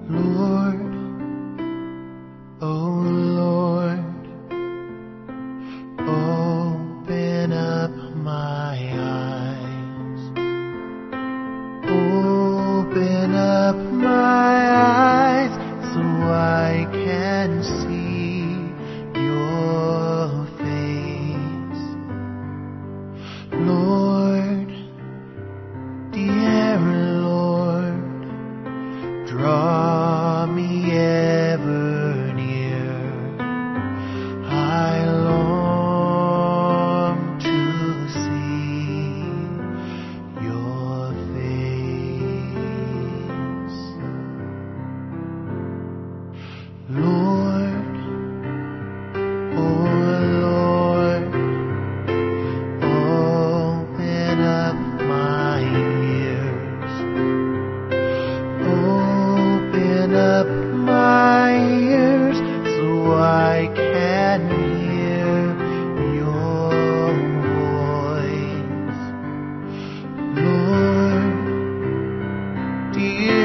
Lord, oh Lord, open up my eyes. Open up my eyes so I can see your face. Lord, dear Lord, draw me ever near. I long to see your face. Lord, oh Lord, open up my ears. Open up my ears so I can hear your voice. Lord, dear